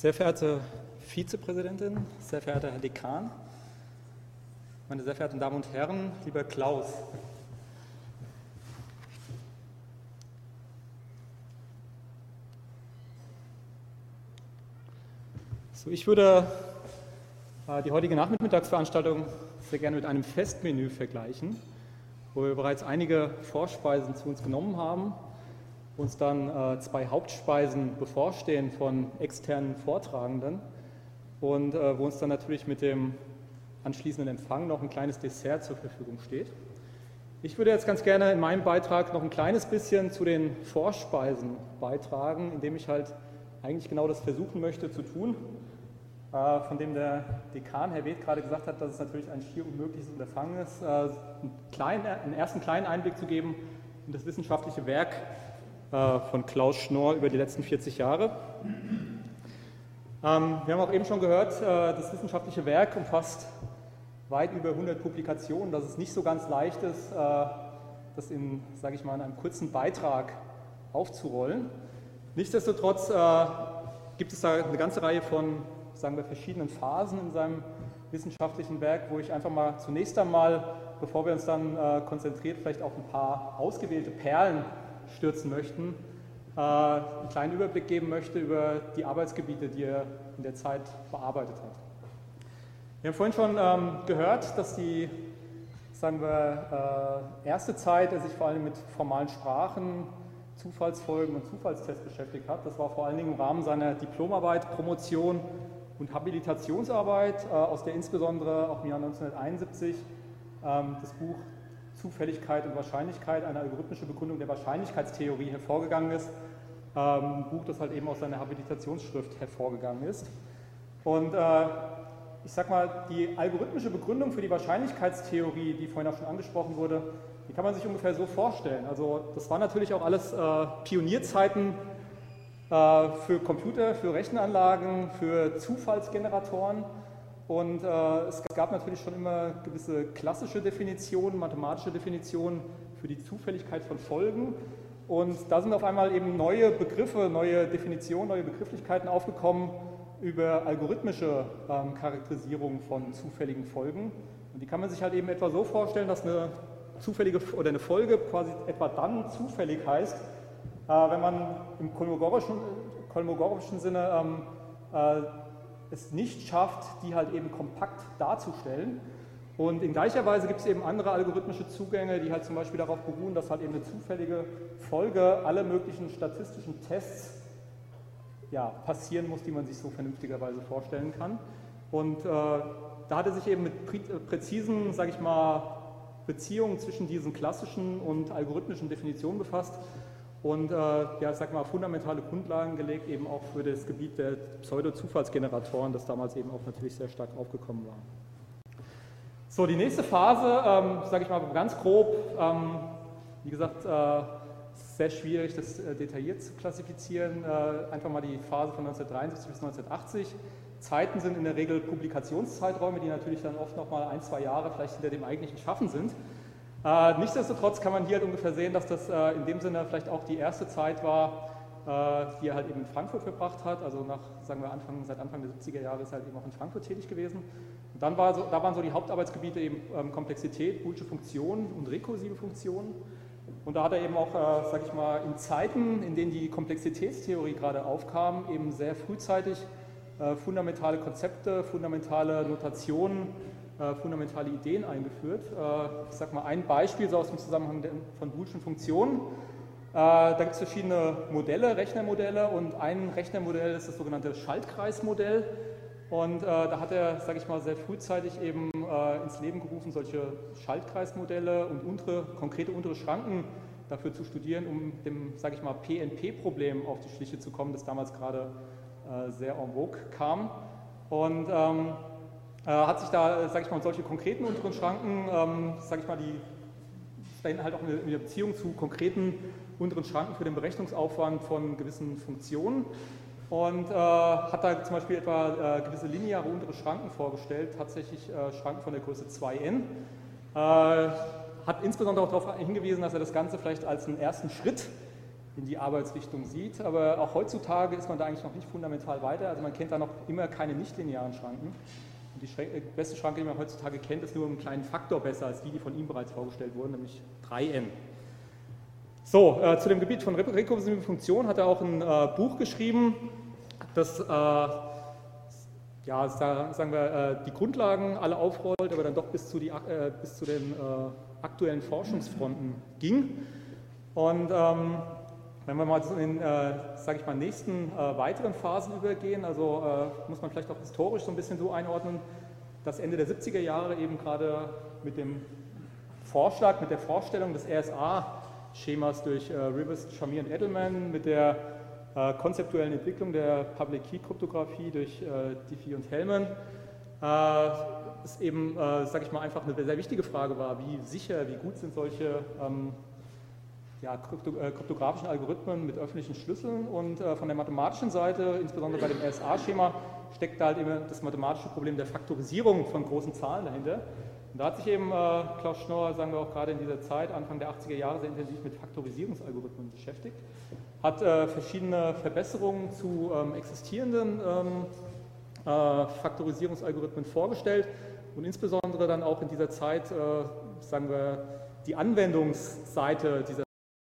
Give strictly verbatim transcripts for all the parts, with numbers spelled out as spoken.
Sehr verehrte Vizepräsidentin, sehr verehrter Herr Dekan, meine sehr verehrten Damen und Herren, lieber Klaus. So, ich würde äh, die heutige Nachmittagsveranstaltung sehr gerne mit einem Festmenü vergleichen, wo wir bereits einige Vorspeisen zu uns genommen haben, uns dann äh, zwei Hauptspeisen bevorstehen von externen Vortragenden und äh, wo uns dann natürlich mit dem anschließenden Empfang noch ein kleines Dessert zur Verfügung steht. Ich würde jetzt ganz gerne in meinem Beitrag noch ein kleines bisschen zu den Vorspeisen beitragen, indem ich halt eigentlich genau das versuchen möchte zu tun, äh, von dem der Dekan, Herr Weth, gerade gesagt hat, dass es natürlich ein schier unmögliches Unterfangen ist, äh, einen, kleinen, einen ersten kleinen Einblick zu geben in das wissenschaftliche Werk von Klaus Schnorr über die letzten vierzig Jahre. Ähm, wir haben auch eben schon gehört, äh, das wissenschaftliche Werk umfasst weit über hundert Publikationen, dass es nicht so ganz leicht ist, äh, das in, sage ich mal, in einem kurzen Beitrag aufzurollen. Nichtsdestotrotz äh, gibt es da eine ganze Reihe von, sagen wir, verschiedenen Phasen in seinem wissenschaftlichen Werk, wo ich einfach mal zunächst einmal, bevor wir uns dann äh, konzentriert vielleicht auf ein paar ausgewählte Perlen stürzen möchten, äh, einen kleinen Überblick geben möchte über die Arbeitsgebiete, die er in der Zeit bearbeitet hat. Wir haben vorhin schon ähm, gehört, dass die, sagen wir, äh, erste Zeit er sich vor allem mit formalen Sprachen, Zufallsfolgen und Zufallstests beschäftigt hat. Das war vor allen Dingen im Rahmen seiner Diplomarbeit, Promotion und Habilitationsarbeit, äh, aus der insbesondere auch im Jahr neunzehnhunderteinundsiebzig ähm, das Buch Zufälligkeit und Wahrscheinlichkeit, eine algorithmische Begründung der Wahrscheinlichkeitstheorie hervorgegangen ist. Ähm, ein Buch, das halt eben aus seiner Habilitationsschrift hervorgegangen ist. Und äh, ich sag mal, die algorithmische Begründung für die Wahrscheinlichkeitstheorie, die vorhin auch schon angesprochen wurde, die kann man sich ungefähr so vorstellen. Also das waren natürlich auch alles äh, Pionierzeiten äh, für Computer, für Rechenanlagen, für Zufallsgeneratoren. Und äh, es gab natürlich schon immer gewisse klassische Definitionen, mathematische Definitionen für die Zufälligkeit von Folgen. Und da sind auf einmal eben neue Begriffe, neue Definitionen, neue Begrifflichkeiten aufgekommen über algorithmische ähm, Charakterisierung von zufälligen Folgen. Und die kann man sich halt eben etwa so vorstellen, dass eine zufällige oder eine Folge quasi etwa dann zufällig heißt, äh, wenn man im kolmogorischen, kolmogorischen Sinne ähm, äh, es nicht schafft, die halt eben kompakt darzustellen. Und in gleicher Weise gibt es eben andere algorithmische Zugänge, die halt zum Beispiel darauf beruhen, dass halt eben eine zufällige Folge alle möglichen statistischen Tests ja, passieren muss, die man sich so vernünftigerweise vorstellen kann. Und äh, da hat er sich eben mit prä präzisen, sage ich mal, Beziehungen zwischen diesen klassischen und algorithmischen Definitionen befasst und äh, ja, sag mal, fundamentale Grundlagen gelegt, eben auch für das Gebiet der Pseudo-Zufallsgeneratoren, das damals eben auch natürlich sehr stark aufgekommen war. So, die nächste Phase, ähm, sage ich mal ganz grob, ähm, wie gesagt, äh, sehr schwierig, das äh, detailliert zu klassifizieren, äh, einfach mal die Phase von neunzehnhundertdreiundsiebzig bis neunzehnhundertachtzig. Zeiten sind in der Regel Publikationszeiträume, die natürlich dann oft noch mal ein, zwei Jahre vielleicht hinter dem eigentlichen Schaffen sind. Äh, nichtsdestotrotz kann man hier halt ungefähr sehen, dass das äh, in dem Sinne vielleicht auch die erste Zeit war, äh, die er halt eben in Frankfurt verbracht hat. Also nach, sagen wir, Anfang, seit Anfang der siebziger Jahre ist er halt eben auch in Frankfurt tätig gewesen. Und dann war so, da waren so die Hauptarbeitsgebiete eben ähm, Komplexität, boolsche Funktionen und rekursive Funktionen. Und da hat er eben auch, äh, sag ich mal, in Zeiten, in denen die Komplexitätstheorie gerade aufkam, eben sehr frühzeitig äh, fundamentale Konzepte, fundamentale Notationen, äh, fundamentale Ideen eingeführt. Äh, ich sage mal ein Beispiel so aus dem Zusammenhang der, von boolschen Funktionen. Äh, da gibt es verschiedene Modelle, Rechnermodelle, und ein Rechnermodell ist das sogenannte Schaltkreismodell. Und äh, da hat er, sage ich mal, sehr frühzeitig eben äh, ins Leben gerufen, solche Schaltkreismodelle und untere, konkrete untere Schranken dafür zu studieren, um dem, sage ich mal, P N P-Problem auf die Schliche zu kommen, das damals gerade äh, sehr en vogue kam. Und ähm, äh, hat sich da, sage ich mal, solche konkreten unteren Schranken, ähm, sage ich mal, die stehen halt auch in der Beziehung zu konkreten unteren Schranken für den Berechnungsaufwand von gewissen Funktionen. Und äh, hat da zum Beispiel etwa äh, gewisse lineare untere Schranken vorgestellt, tatsächlich äh, Schranken von der Größe zwei n. Äh, hat insbesondere auch darauf hingewiesen, dass er das Ganze vielleicht als einen ersten Schritt in die Arbeitsrichtung sieht. Aber auch heutzutage ist man da eigentlich noch nicht fundamental weiter. Also man kennt da noch immer keine nichtlinearen Schranken. Und die Schrän- beste Schranke, die man heutzutage kennt, ist nur einen kleinen Faktor besser als die, die von ihm bereits vorgestellt wurden, nämlich drei n. So, äh, zu dem Gebiet von rekursiven Funktionen hat er auch ein äh, Buch geschrieben, das, äh, ja, sagen wir, äh, die Grundlagen alle aufrollt, aber dann doch bis zu, die, äh, bis zu den äh, aktuellen Forschungsfronten ging. Und ähm, wenn wir mal in den, äh, sage ich mal, nächsten äh, weiteren Phasen übergehen, also äh, muss man vielleicht auch historisch so ein bisschen so einordnen, dass Ende der siebziger Jahre eben gerade mit dem Vorschlag, mit der Vorstellung des R S A-Schemas durch äh, Rivers, Shamir und Edelman, mit der äh, konzeptuellen Entwicklung der Public-Key-Kryptographie durch äh, Diffie und Hellman, äh, es eben, äh, sage ich mal, einfach eine sehr wichtige Frage war, wie sicher, wie gut sind solche ähm, ja, krypto, äh, kryptografischen Algorithmen mit öffentlichen Schlüsseln, und äh, von der mathematischen Seite, insbesondere bei dem R S A-Schema, steckt da halt eben das mathematische Problem der Faktorisierung von großen Zahlen dahinter. Und da hat sich eben äh, Klaus Schnorr, sagen wir auch gerade in dieser Zeit, Anfang der achtziger Jahre, sehr intensiv mit Faktorisierungsalgorithmen beschäftigt, hat äh, verschiedene Verbesserungen zu ähm, existierenden ähm, äh, Faktorisierungsalgorithmen vorgestellt und insbesondere dann auch in dieser Zeit, äh, sagen wir, die Anwendungsseite dieser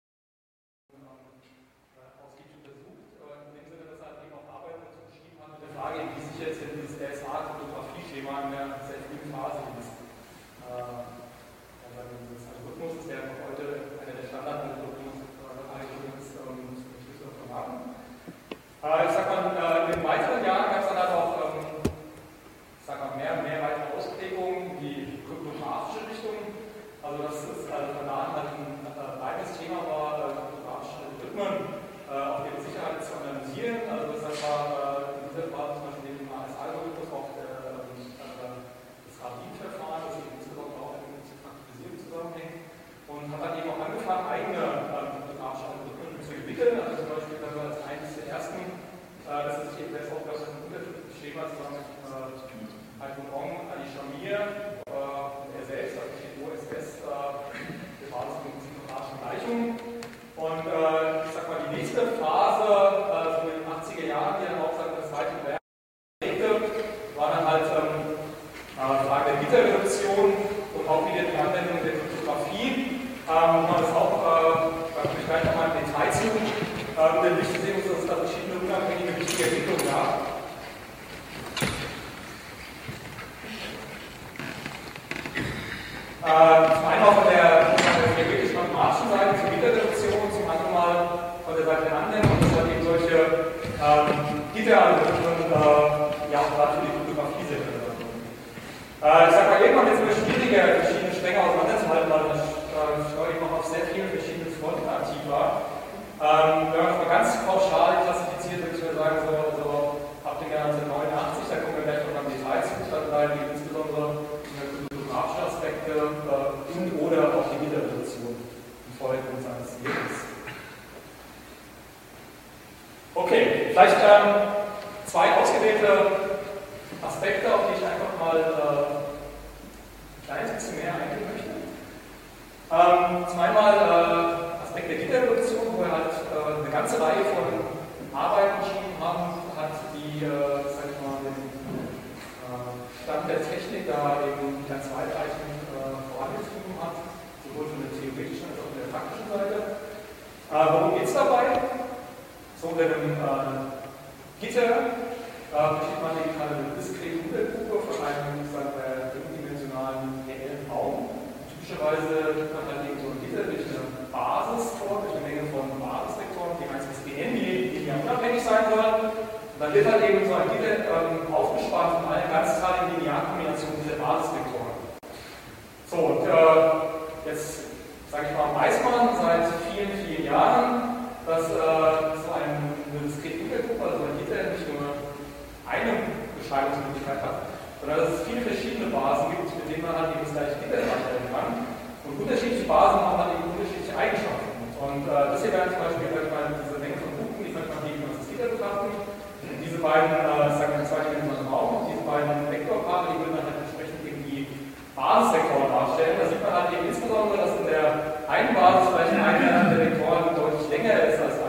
Basisvektoren darstellen. Da sieht man halt eben insbesondere, dass in der einen Basis vielleicht einer der Vektoren deutlich länger ist als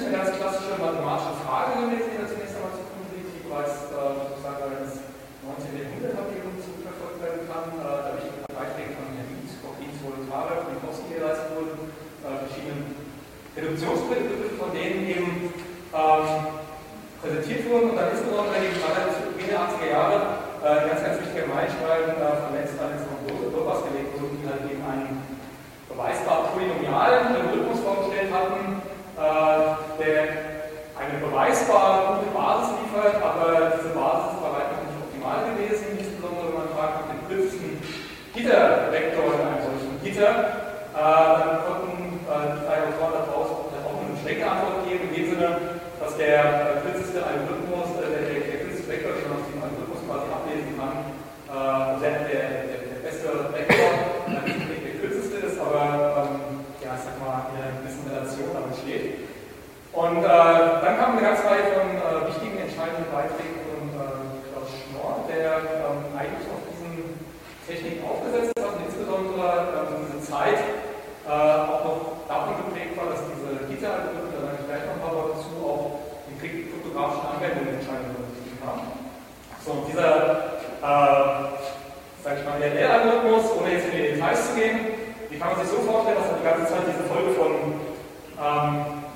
eine ganz klassische mathematische Frage gewesen, die da zunächst einmal zugrunde liegt, die bereits äh, sozusagen ins neunzehnten. Jahrhundert hat eben zurückverfolgt werden kann. Äh, da habe ich mit Beiträgen von Herrn Wies, Coquins, Voltaire, von Minkowski geleistet wurden, äh, verschiedenen Reduktionsbegriffe, von denen eben ähm, präsentiert wurden und dann insbesondere eben Ende der achtziger Jahre äh, ganz, ganz wichtige Meilensteine äh, von Lenz von Lopas gelegt wurden, die halt eben einen beweisbar polynomialen Algorithmus vorgestellt hatten, äh, der eine beweisbar gute Basis liefert, aber diese Basis ist bei weitem nicht optimal gewesen, insbesondere wenn man fragt nach dem kürzesten Gittervektor in einem solchen Gitter, äh, dann konnten äh, die drei Autoren daraus auch eine schlechte Antwort geben, in dem Sinne, dass der äh, kürzeste Algorithmus, äh, der, der, der kürzeste Vektor, den man aus dem Algorithmus quasi ablesen kann, äh, der, der, der, der beste Vektor, der nicht der kürzeste ist, aber ähm, ja, ich sag mal, in einer gewissen Relation damit steht. Und äh, dann kam eine ganze Reihe von äh, wichtigen, entscheidenden Beiträgen von äh, Klaus Schnorr, der ähm, eigentlich auf diesen Techniken aufgesetzt hat und insbesondere ähm, diese Zeit äh, auch noch davon geprägt war, dass diese Gitter-Algorithmen, da sage ich gleich noch ein paar Worte dazu, auch in kryptografischen Anwendungen entscheidend berücksichtigt haben. So, und dieser, äh, sage ich mal, D L L-Algorithmus, ohne jetzt in die Details zu gehen, die kann man sich so vorstellen, dass er die ganze Zeit diese Folge von ähm,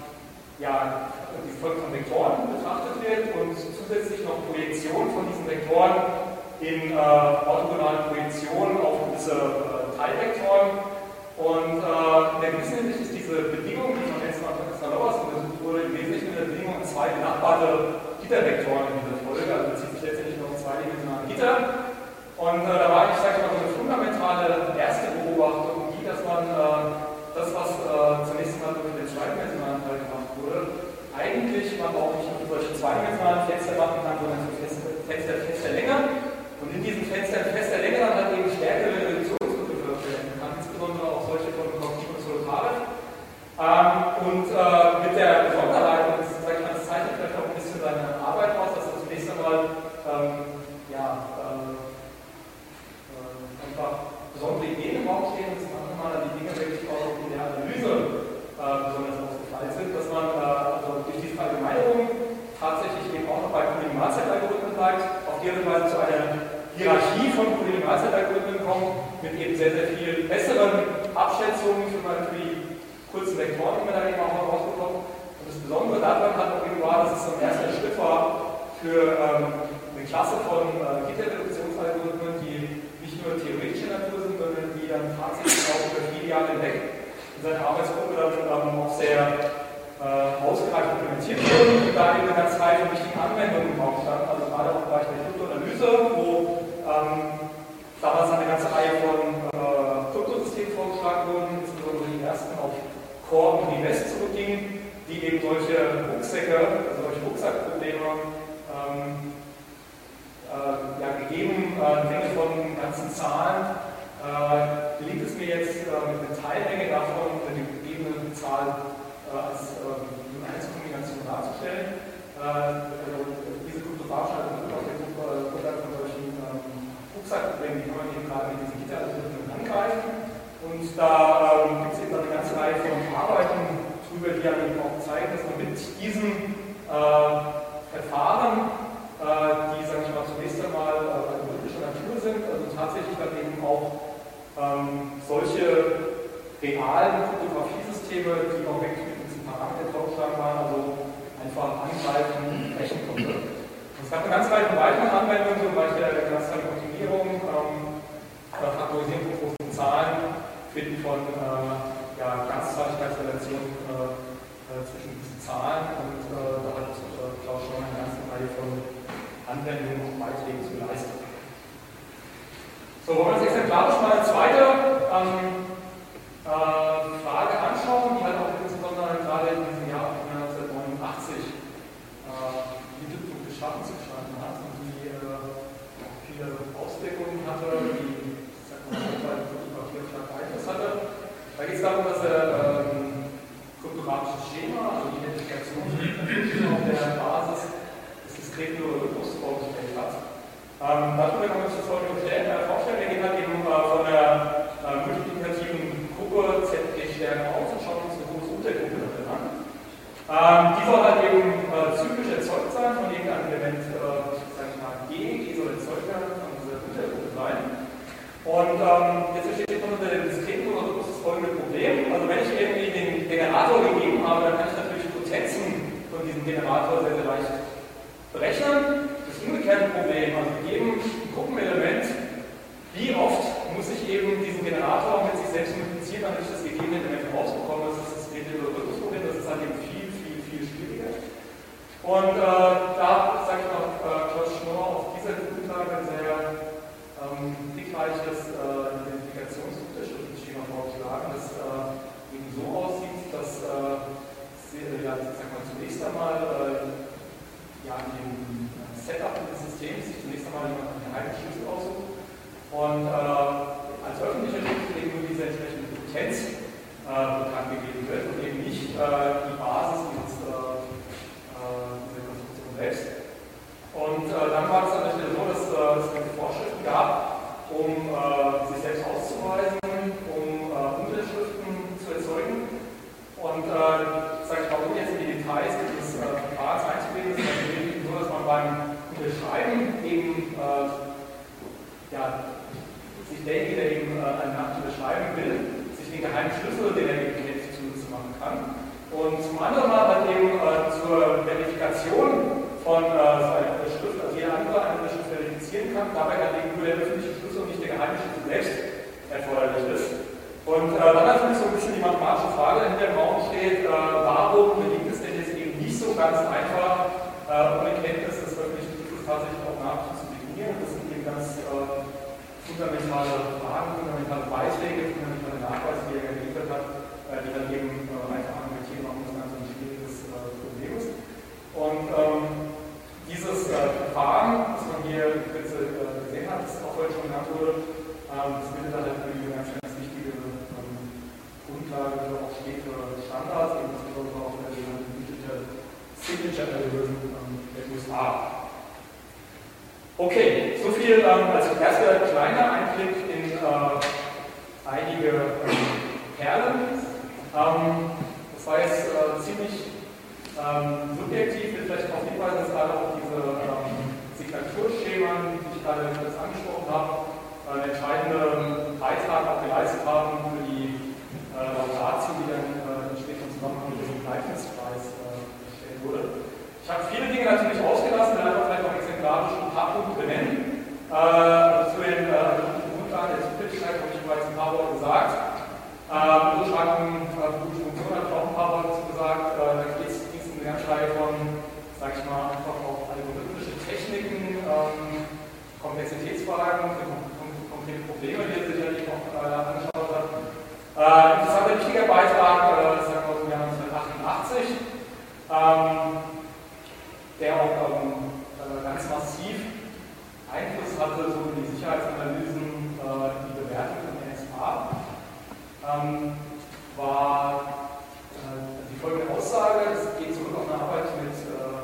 ja, die Folge von Vektoren betrachtet wird und zusätzlich noch Projektionen von diesen Vektoren in äh, orthogonalen Projektionen auf gewisse äh, Teilvektoren. Und äh, in der gewissen Hinsicht ist diese Bedingung, die von Lenz und Castellovas untersucht wurde, im Wesentlichen eine Bedingung an zwei benachbarte Gittervektoren in dieser Folge, also bezieht sich letztendlich noch auf zweidimensionale Gitter. Und äh, da war ich, sage ich mal, so eine fundamentale erste Beobachtung, die, dass man äh, das, was äh, zunächst mal durch den zweidimensionalen Teil gemacht wurde, eigentlich man auch nicht nur solche zweidimensionalen Fenster machen kann, sondern so Fenster, Fenster, Fenster Länge. Und in diesen Fenstern fester Länge dann halt eben stärkere Reduktionsbegriffe verwenden kann, insbesondere auch solche von Coquins und Voltaire. Ähm, und äh, mit der Besonderheit, und das, sag ich mal, das zeichnet vielleicht auch ein bisschen seine Arbeit aus, dass er zunächst einmal ähm, ja, äh, äh, einfach besondere Ideen im Raum stehen und zum anderen Mal die Dinge wirklich auch in der Analyse äh, besonders ausgefallen sind, dass man äh, also durch diese Verallgemeinerung tatsächlich eben auch noch bei Polynomialzeitalgorithmen bleibt, auf die Art und Weise zu einer Hierarchie von Polynomialzeitalgorithmen kommt, mit eben sehr, sehr viel besseren Abschätzungen für, für die kurzen Vektoren, die man da eben auch noch rausbekommt. Und das Besondere daran hat auch eben war, dass es so ein erster Schritt war für ähm, eine Klasse von äh, Gitterreduktionsalgorithmen, die nicht nur theoretischer Natur sind, sondern die dann tatsächlich auch über viele Jahre hinweg in seiner Arbeitsgruppe dann ähm, auch sehr äh, ausgereift implementiert wurden und da eben eine ganze Reihe von wichtigen Anwendungen im Raum standen, also gerade auch im Bereich der Kryptoanalyse, wo ähm, damals eine ganze Reihe von äh, Kryptosystemen vorgeschlagen wurden, insbesondere die ersten auf Core und Divest zurückgingen, die eben solche Rucksäcke, also solche Rucksackprobleme ähm, äh, ja, gegeben, äh, Menge von ganzen Zahlen, äh, gelingt es mir jetzt äh, mit einer Teilmenge davon, äh, die gegebene Zahl äh, als äh, eine Einzelkombination darzustellen. Äh, also diese kryptografische Algorithmen auf der Grundlage von solchen ähm, Rucksackproblemen, die kann man eben gerade mit diesen Gitteralgorithmen angreifen. Und da ähm, gibt es eben eine ganze Reihe von Arbeiten drüber, die ja eben auch zeigen, dass man mit diesen äh, Verfahren, äh, die, sage ich mal, zunächst einmal äh, algorithmischer Natur sind, also tatsächlich dann eben auch ähm, solche realen Kryptografiesysteme, die auch wirklich mit diesen Parametern vorgeschlagen waren, also einfach angreifen, brechen konnte. Es gab eine ganze Reihe von weiteren Anwendungen, zum Beispiel der klassischen Optimierung, ähm, Faktorisierung von großen Zahlen, Finden von äh, ja, Ganzzahligkeitsrelationen äh, zwischen diesen Zahlen und äh, da hat äh, Klaus Schnorr eine ganze Reihe von Anwendungen und Beiträgen zu leisten. So, wollen wir uns exemplarisch mal eine zweite ähm, äh, Frage anschauen, die halt auch insbesondere gerade in diesem Jahr neunzehnhundertneunundachtzig äh, die Entwicklung des Schaffens gestanden hat und die äh, viele Auswirkungen hatte, die hatte. Da geht es darum, dass er ähm, kryptografisches Schema, also die Identifikation auf der Basis des diskreten Logarithmus vorgestellt hat. Ähm, darüber kann man sich das folgende vorstellen. Wir gehen halt eben äh, von der äh, multiplikativen Gruppe Z P Sterne aus und schauen uns eine große Untergruppe dafür an. Ähm, die soll halt eben äh, zyklisch erzeugt sein von irgendeinem Element, äh, sag ich mal, G, die soll erzeugt werden von dieser Untergruppe sein. Und ähm, jetzt besteht unter dem Diskretenlogarithmus das folgende Problem. Also wenn ich irgendwie den Generator gegeben habe, dann kann ich natürlich Potenzen von diesem Generator sehr, sehr leicht berechnen. Das umgekehrte Problem, also wir geben ein Gruppenelement, wie oft muss ich eben diesen Generator mit sich selbst multiplizieren, damit ich das gegebene Element rausbekomme. Das ist das Diskretenlogarithmusproblem, das ist halt eben viel, viel, viel schwieriger. Und äh, da sage ich noch, äh, Klaus Schnorr auf dieser Grundlage sehr ähm, dickreiches äh, Identifikationsunterschriftenschema vorgeschlagen, das äh, eben so aussieht, dass äh, sehr, ja, ich sag mal, zunächst einmal äh, ja, in dem Setup des Systems sich zunächst einmal jemand einen geheimen Schlüssel aussucht und äh, als öffentlicher Schlüssel eben nur diese entsprechende Potenz äh, bekannt gegeben wird und eben nicht äh, die Basis dieses, äh, äh, dieser Konstruktion selbst. Und äh, dann war es an der Stelle so, dass äh, es eine Vorschriften gab, um äh, sich selbst auszuweisen, um äh, Unterschriften zu erzeugen. Und äh, sage ich mal, ohne jetzt in die Details dieses äh, Verfahrens einzugehen, ist es natürlich so, dass man beim Unterschreiben eben äh, ja, sich derjenige, der eben äh, eine Nachricht unterschreiben will, sich den geheimen Schlüssel, den er eben kennt, zunutze machen kann. Und zum anderen mal halt eben äh, zur Verifikation von äh, so einer Unterschrift, also jeder andere eine Unterschrift verifizieren kann, dabei dann eben nur der öffentliche Schlüssel und nicht der geheime Schlüssel selbst erforderlich ist. Und äh, dann natürlich so ein bisschen die mathematische Frage, die hinter dem Raum steht, äh, warum gelingt es denn jetzt eben nicht so ganz einfach, äh, ohne Kenntnis des öffentlichen Schlüssels tatsächlich auch Nachrichten zu definieren. Das sind eben ganz äh, fundamentale Fragen, fundamentale Beiträge, fundamentale Nachweise, die er geliefert hat, äh, die dann eben äh, einfach argumentieren, warum das Ganze ein schwieriges äh, Problem ist. Und ähm, dieses äh, Verfahren, das man hier in Kürze äh, gesehen hat, das auch heute schon genannt wurde, ähm, das bildet dann natürlich eine ganz, ganz wichtige ähm, Grundlage für auch spätere Standards, eben insbesondere auch der sogenannten Digital Signature Algorithm ähm, der U S A. Okay, soviel ähm, als erster kleiner Einblick in äh, einige ähm, Perlen. Ähm, das war jetzt äh, ziemlich Ähm, subjektiv will vielleicht auch hinweisen, dass gerade auch diese ähm, Signaturschemen, die ich gerade kurz angesprochen habe, äh, einen entscheidenden Beitrag auch geleistet haben für die äh, Laudatio, die dann äh, im späteren Zusammenhang mit diesem Leibniz-Preis äh, gestellt wurde. Ich habe viele Dinge natürlich ausgelassen, will einfach vielleicht auch exemplarisch ein paar Punkte benennen. Äh, zu den äh, Grundlagen der Zufälligkeit habe ich bereits ein paar Worte gesagt. Äh, Urschranken, äh, Funktion habe ich auch ein paar Worte dazu gesagt. Äh, da geht es eine ganze Reihe von, sag ich mal, einfach auch algorithmische Techniken, ähm, Komplexitätsfragen, konkrete Probleme, die er sicherlich noch äh, angeschaut hat. Äh, interessanter, wichtiger Beitrag, äh, das sagen wir aus dem Jahr neunzehnhundertachtundachtzig, ähm, der auch ähm, äh, ganz massiv Einfluss hatte so in die Sicherheitsanalysen, äh, die Bewertung von N S A, ähm, war die folgende Aussage, das geht zurück auf eine Arbeit mit äh,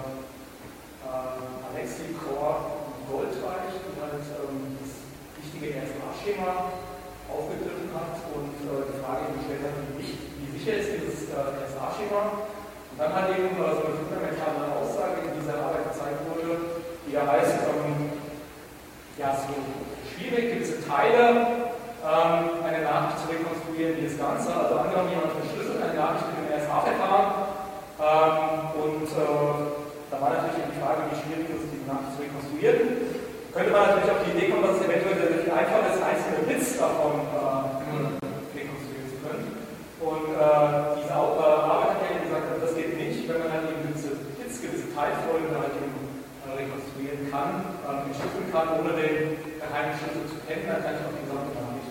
äh, Alexei Kor und Goldreich, die halt ähm, das wichtige R S A-Schema aufgegriffen hat und äh, die Frage gestellt hat, wie, wie sicher ist dieses äh, R S A-Schema. Und dann hat eben äh, so eine fundamentale Aussage in dieser Arbeit gezeigt wurde, die da heißt, ähm, ja, so schwierig, gewisse Teile ähm, eine Nachricht zu rekonstruieren, wie das Ganze, also angenommen jemand verschlüsselt eine Nachricht mit dem R S A-Verfahren ähm, und äh, da war natürlich die Frage, wie schwierig ist es, diese Nachricht zu rekonstruieren. Könnte man natürlich auf die Idee kommen, dass es eventuell sehr viel einfacher ist, einzelne Bits davon äh, rekonstruieren zu können. Und äh, diese äh, Arbeit hat ja gesagt, das geht nicht, wenn man halt eben gewisse Bits, gewisse Teilfolgen halt eben äh, rekonstruieren kann, äh, entschlüsseln kann, ohne den geheimen Schlüssel zu kennen, dann kann ich auch die gesamte Nachricht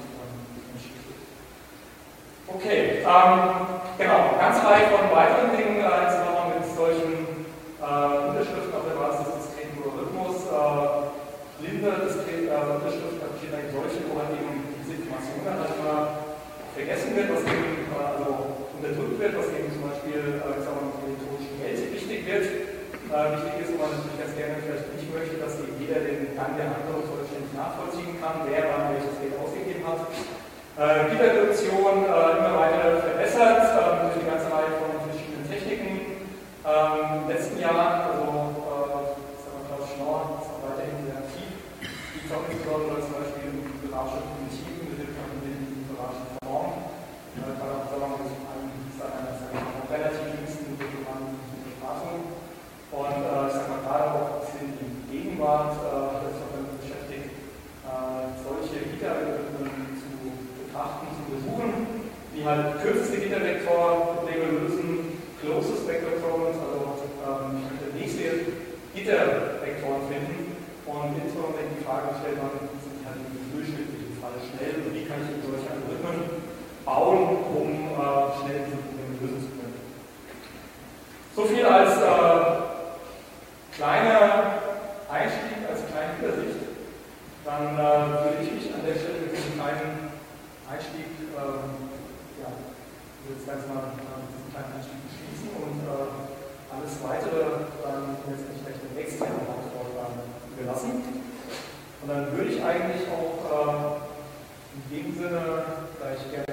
Okay, ähm, genau, eine ganze Reihe von weiteren Dingen äh, im Zusammenhang mit solchen äh, Unterschriften auf der Basis des diskreten Logarithmus. Äh, blinde diskrete äh, Unterschriften besteht eigentlich solche, wo halt eben diese Information dann halt immer vergessen wird, was eben äh, also unterdrückt wird, was eben zum Beispiel äh, ich sag mal, im elektronischen Geld wichtig wird. Äh, wichtig ist, wo man natürlich ganz gerne vielleicht nicht möchte, dass jeder den Gang der anderen vollständig nachvollziehen kann, wer wann welches Geld ausgegeben hat. Äh, die Reduktion äh, immer weiter verbessert äh, durch die ganze Reihe von verschiedenen Techniken. Ähm, Im letzten Jahr, also äh, Klaus Schnorr ist auch weiterhin sehr aktiv, liegt auch insbesondere zum Beispiel in literarischen Motiven, mit Hilfe von den literarischen Formen. Äh, gerade auch sagen wir es an einer relativ jüngsten dokumentischen Betrachtung. Und äh, ich sage mal gerade auch ein bisschen in Gegenwart, äh, hat er sich auch damit beschäftigt, äh, solche Gitteralgorithmen zu betrachten, zu besuchen, die halt kürzeste Gittervektorprobleme lösen, closest vector problems, also ähm, ich möchte nächste Gittervektoren finden und insbesondere die Frage gestellt haben, sind die halt im durchschnittlichen Fall schnell und wie kann ich solche Algorithmen bauen, um äh, schnell diese Probleme lösen zu können. So viel als äh, kleiner Einstieg, als kleine Übersicht. Dann äh, würde ich mich an der Stelle mit diesem kleinen Einstieg, äh, ja, jetzt ganz mal äh, diesen kleinen Einstieg beschließen und äh, alles weitere dann letztendlich vielleicht den externen Antwort dann überlassen. Und dann würde ich eigentlich auch äh, in dem Sinne gleich gerne